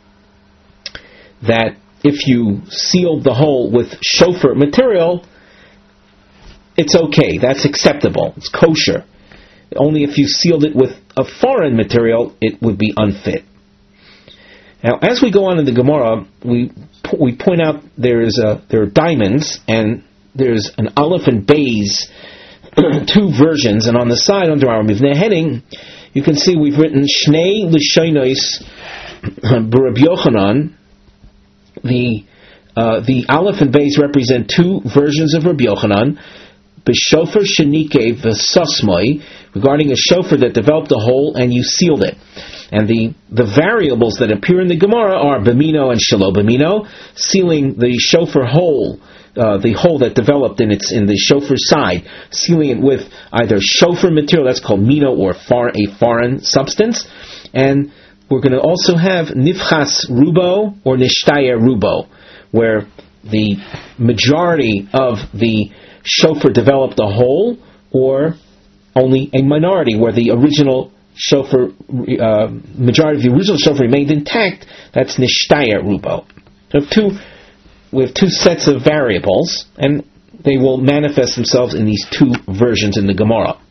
that if you sealed the hole with shofar material, it's okay. That's acceptable. It's kosher. Only if you sealed it with a foreign material, it would be unfit. Now, as we go on in the Gemara, we we point out there is a there are diamonds, and there's an aleph and beis, two versions, and on the side under our Mivneh heading, you can see we've written Shnei L'Shonos B'Rabbi Yochanan. The uh, the aleph and beis represent two versions of Rabbi Yochanan. B'shofar shenike v'sasmoi, regarding a shofar that developed a hole and you sealed it. And the, the variables that appear in the Gemara are b'mino and shelo b'mino, sealing the shofar hole, uh, the hole that developed in its in the shofar side, sealing it with either shofar material, that's called mino, or far, a foreign substance. And we're going to also have nifchas rubo or nishtaya rubo, where the majority of the shofar developed a hole, or only a minority, where the original shofar, uh, majority of the original shofar remained intact. That's nishtaya rubo. We have two, we have two sets of variables, and they will manifest themselves in these two versions in the Gemara.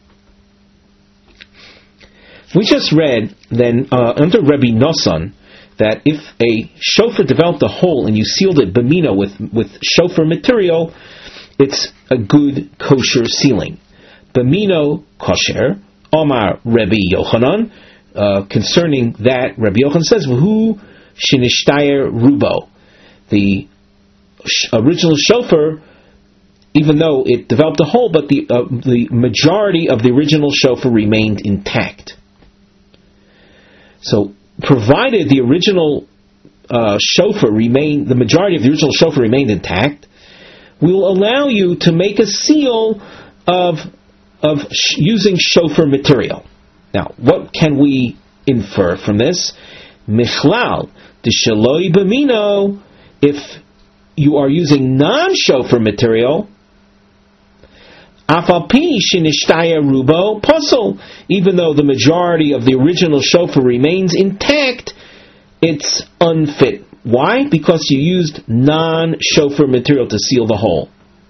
We just read then uh, under Rabbi Nosson that if a shofar developed a hole and you sealed it b'mino with with shofar material, it's a good kosher sealing. B'mino kosher, Omar Rabbi Yochanan. Uh, concerning that, Rabbi Yochanan says, "V'hu shenishtaya rubo." The sh- original shofar, even though it developed a hole, but the uh, the majority of the original shofar remained intact. So, provided the original uh, shofar remained, the majority of the original shofar remained intact, will allow you to make a seal of of sh- using shofar material. Now, what can we infer from this? Michlal d'shaloi b'mino. If you are using non-shofar material, afal pi shenishtaya rubo posel. Even though the majority of the original shofar remains intact, it's unfit. Why? Because you used non-shofar material to seal the hole.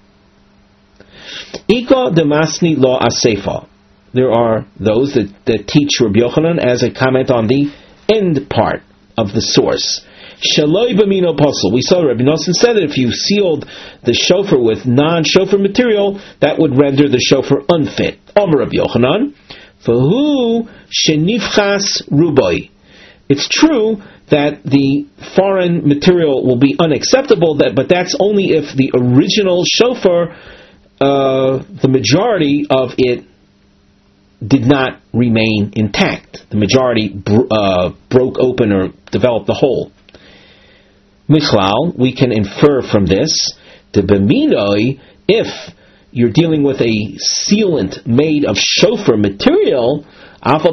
Ika demasni lo asefa. There are those that, that teach Rabbi Yochanan as a comment on the end part of the source. Shaloi b'mino posel. We saw Rabbi Nosson said that if you sealed the shofar with non-shofar material, that would render the shofar unfit. Omer Rabbi Yochanan, v'hu shenifchas ruboi. It's true that the foreign material will be unacceptable, that, but that's only if the original shofar, uh, the majority of it did not remain intact. The majority br- uh, broke open or developed the hole. Michlal, we can infer from this, the b'minoi, if you're dealing with a sealant made of shofar material, even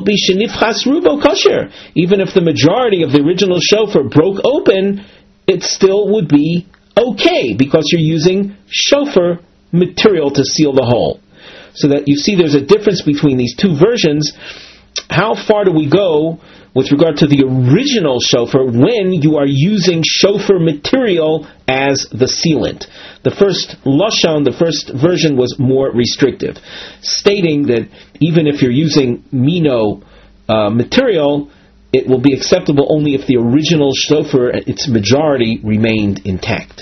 if the majority of the original shofar broke open, it still would be okay, because you're using shofar material to seal the hole. So that you see there's a difference between these two versions. How far do we go with regard to the original shofar when you are using shofar material as the sealant? The first lashon, the first version was more restrictive, stating that even if you're using mino uh, material, it will be acceptable only if the original shofar, its majority, remained intact.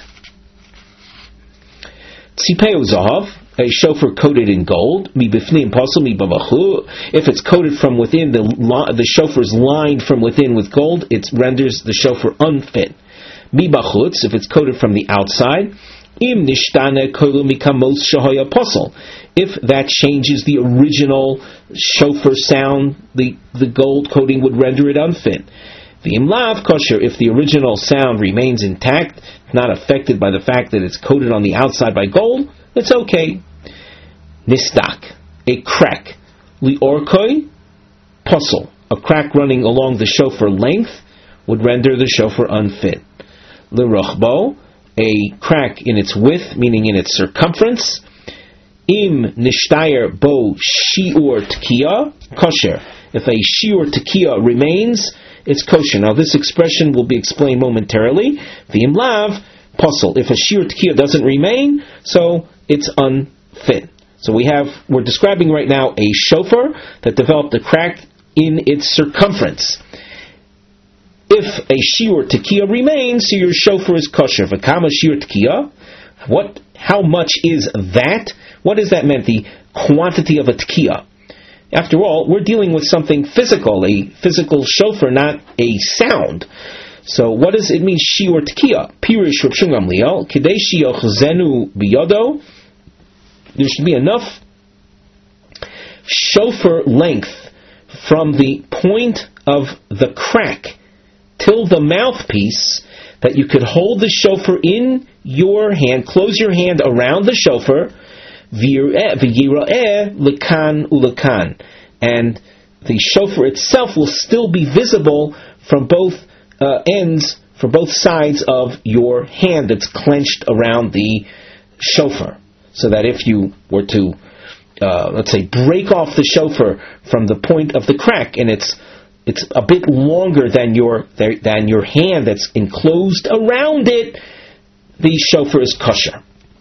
Tzipeu zahav, a shofar coated in gold, mi bifnim pasul mi bavachu. If it's coated from within, the the shofar is lined from within with gold, it renders the shofar unfit. Mi bachutz, if it's coated from the outside, im nishtane kolu mikamos shahaya pasul. If that changes the original shofar sound, the the gold coating would render it unfit. V'im lav kosher, if the original sound remains intact, not affected by the fact that it's coated on the outside by gold, it's okay. Nistak, a crack. Liorkoi, puzzle. A crack running along the shofar length would render the shofar unfit. Lirochbo, a crack in its width, meaning in its circumference. Im nishtayer bo shiur tkiya, kosher. If a shiur tkiya remains, it's kosher. Now this expression will be explained momentarily. V'im lav, puzzle. If a shiur tkiya doesn't remain, so it's unfit. So we have, we're describing right now a shofar that developed a crack in its circumference. If a shiur tekiah remains, so your shofar is kosher. V'kama shiur tekiah, what, how much is that? What is that meant? The quantity of a tekiah. After all, we're dealing with something physical, a physical shofar, not a sound. So what does it mean, shiur tekiah? Pirish Rav Shimon Gamliel, Kidei sheyochzenu biyodo. There should be enough shofar length from the point of the crack till the mouthpiece that you could hold the shofar in your hand, close your hand around the shofar, v'yira'eh lekan ulekan, and the shofar itself will still be visible from both uh, ends, from both sides of your hand that's clenched around the shofar. So that if you were to, uh, let's say, break off the shofar from the point of the crack, and it's it's a bit longer than your than your hand that's enclosed around it, the shofar is kosher.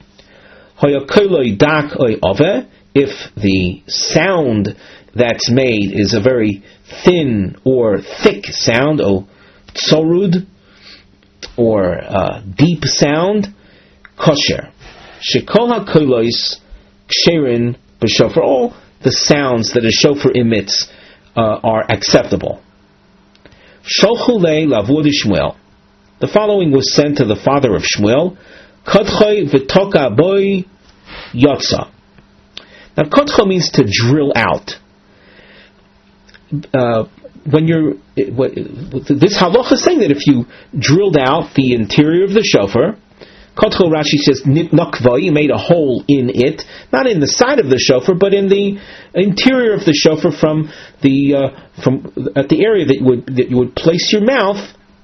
If the sound that's made is a very thin or thick sound, or tsorud, or uh, deep sound, kosher. Shekol ha-kolos ksherin b'shofar. All the sounds that a shofar emits uh, are acceptable. Sholchu lei lavud Shmuel. The following was sent to the father of Shmuel. Kodchoi v'toka boi yotza. Now, kodcho means to drill out. Uh, when you're what, this halacha is saying that if you drilled out the interior of the shofar, Kotcho, Rashi says, nitnakva, you made a hole in it, not in the side of the shofar, but in the interior of the shofar, from the uh, from at the area that you would that you would place your mouth.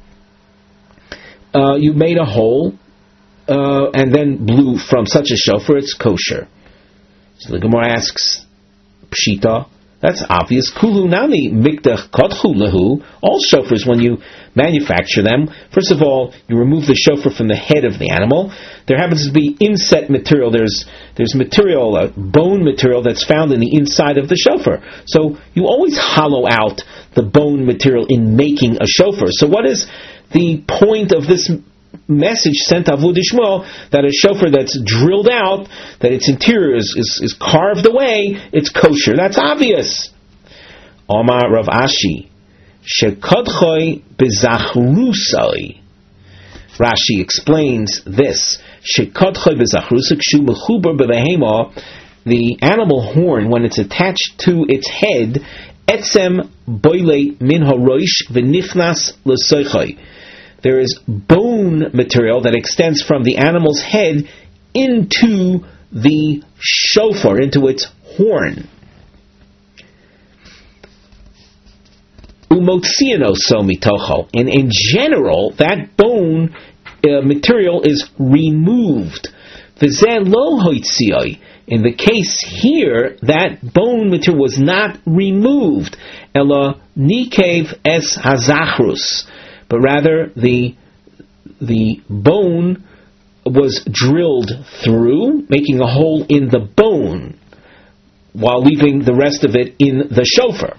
Uh, you made a hole, uh, and then blew from such a shofar. It's kosher. So the Gemara asks, Pshita. That's obvious. Kulu nami mikdach kodchu lehu. All shofars, when you manufacture them, first of all, you remove the shofar from the head of the animal. There happens to be inset material. There's there's material, uh, bone material that's found in the inside of the shofar. So you always hollow out the bone material in making a shofar. So what is the point of this message sent to Avud Shmuel, that a shofar that's drilled out, that its interior is, is, is carved away, it's kosher? That's obvious. Omar Rav Ashi, shekodchoi bezachrusai. Rashi explains this. Shekodchoi bezachrusai kshu mechuber bevehema. The animal horn, when it's attached to its head, etzem boile min haroish v'nichnas l'soichoi. There is bone material that extends from the animal's head into the shofar, into its horn. Umotziano so mitocho. And in general, that bone uh, material is removed V'zeh lo hoitzioi. In the case here, that bone material was not removed, ela nikev es hazachrus, but rather the the bone was drilled through, making a hole in the bone, while leaving the rest of it in the shofar.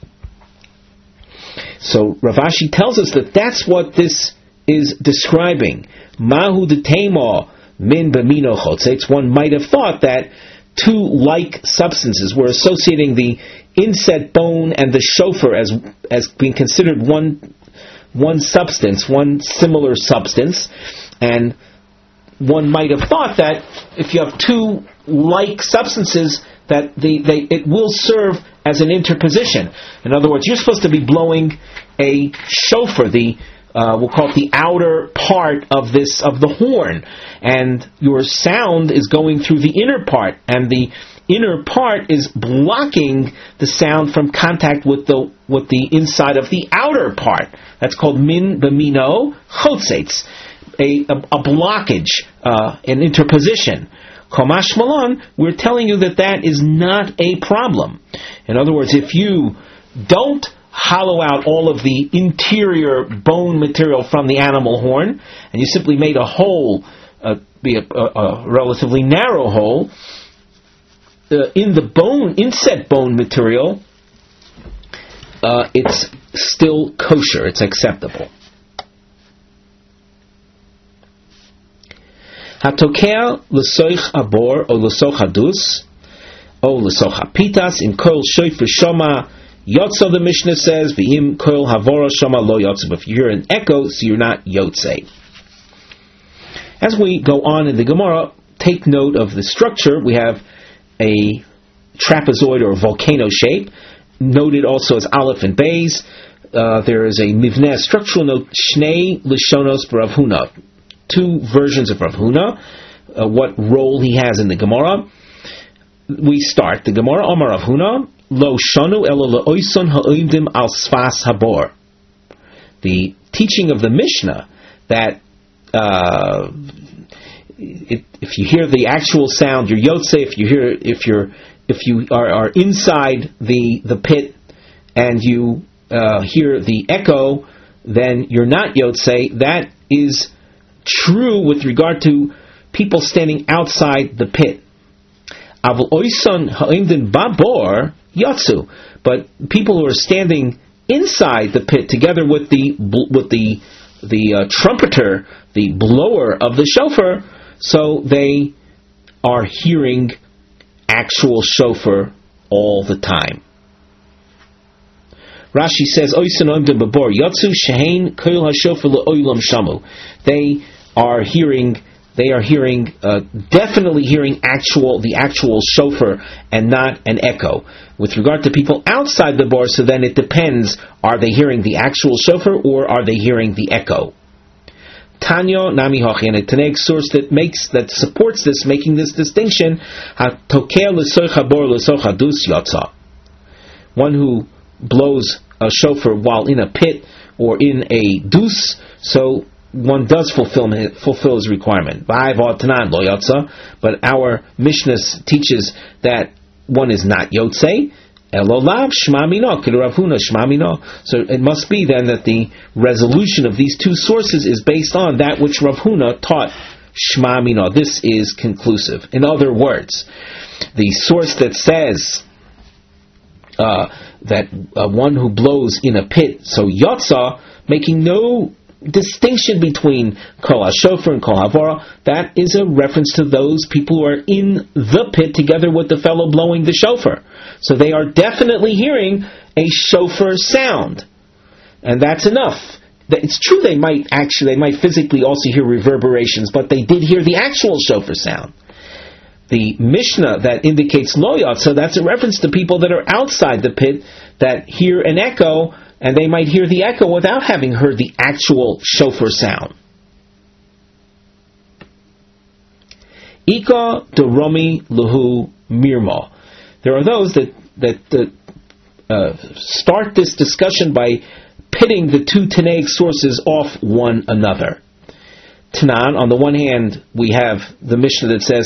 So Rav Ashi tells us that that's what this is describing. Mahu detema min b'mino chotzetz. One might have thought that two like substances were associating the inset bone and the shofar as as being considered one one substance, one similar substance, and one might have thought that if you have two like substances, that they, they it will serve as an interposition. In other words, you're supposed to be blowing a shofar, the uh, we'll call it the outer part of this of the horn, and your sound is going through the inner part, and the inner part is blocking the sound from contact with the with the inside of the outer part. That's called min b'mino chotzetz, a, a, a blockage, uh, an interposition. Komash Malon, we're telling you that that is not a problem. In other words, if you don't hollow out all of the interior bone material from the animal horn, and you simply made a hole, uh, be a, a, a relatively narrow hole, uh, in the bone, inset bone material, uh, it's still kosher, it's acceptable. Hatokea l'soich abor or l'soch hadus or l'soch hapitas in kol shoifer shoma yotzo. The Mishnah says v'im kol havora shoma lo yotzo. But if you hear an echo, so you're not yotze. As we go on in the Gemara, take note of the structure. We have a trapezoid or volcano shape, noted also as aleph and beis. Uh, there is a mivneh structural note shnei lishonos b'Rav Huna. Two versions of Rav Huna, uh, what role he has in the Gemara. We start the Gemara. Amar Rav Huna lo shanu elo leoison ha'oimdim al sfas habor. The teaching of the Mishnah that uh, it, if you hear the actual sound, you're yotze. If you hear, if you're, if you are, are inside the the pit and you uh, hear the echo, then you're not yotze. That is true with regard to people standing outside the pit. Avol oison ha'imdin babor yatsu, but people who are standing inside the pit together with the with the the uh, trumpeter, the blower of the shofar, so they are hearing actual shofar all the time. Rashi says, "Oison ha'imdin babor yatsu shehein kol hashofar le'olam shamu." They are hearing, they are hearing, uh, definitely hearing actual, the actual shofar and not an echo. With regard to people outside the bar, so then it depends, are they hearing the actual shofar or are they hearing the echo? Tanya Nami Hachi, and a Tanaic source that makes, that supports this, making this distinction, HaTokeh l'soich habor l'soich hadus yotza. One who blows a shofar while in a pit or in a dus, so one does fulfill fulfill his requirement. But our Mishnah teaches that one is not yotze. So it must be then that the resolution of these two sources is based on that which Rav Huna taught Shma Mina. This is conclusive. In other words, the source that says uh, that uh, one who blows in a pit, so yotza, making no distinction between kol hashofar and kol havara, that is a reference to those people who are in the pit together with the fellow blowing the shofar. So they are definitely hearing a shofar sound, and that's enough. It's true they might actually, they might physically also hear reverberations, but they did hear the actual shofar sound. The Mishnah that indicates lo yotza, that's a reference to people that are outside the pit that hear an echo, and they might hear the echo without having heard the actual shofar sound. Ika deromi luhu mirma. There are those that that uh, start this discussion by pitting the two Tanaic sources off one another. Tanan, on the one hand, we have the Mishnah that says,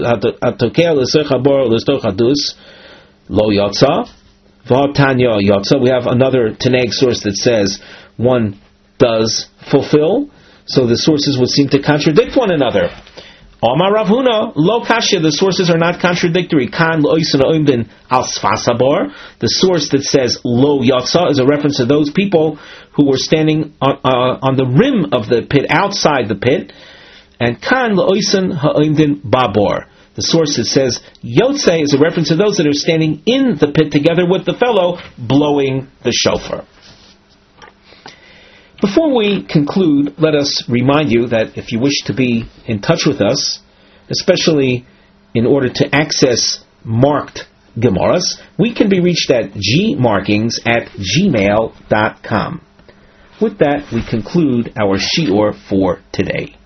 Lo Yotza, V'Tanya Yotza. We have another Taneg source that says one does fulfill. So the sources would seem to contradict one another. Omar Rav Huna, Lo Kashya, the sources are not contradictory. Kan Lo'isen Oimdin Al Sfasabor. The source that says Lo Yotza is a reference to those people who were standing on, uh, on the rim of the pit, outside the pit. And Kan Lo'isen Ha'oimdin Babor. The source that says Yotze is a reference to those that are standing in the pit together with the fellow blowing the shofar. Before we conclude, let us remind you that if you wish to be in touch with us, especially in order to access marked Gemaras, we can be reached at gmarkings at gmail dot com. With that, we conclude our shiur for today.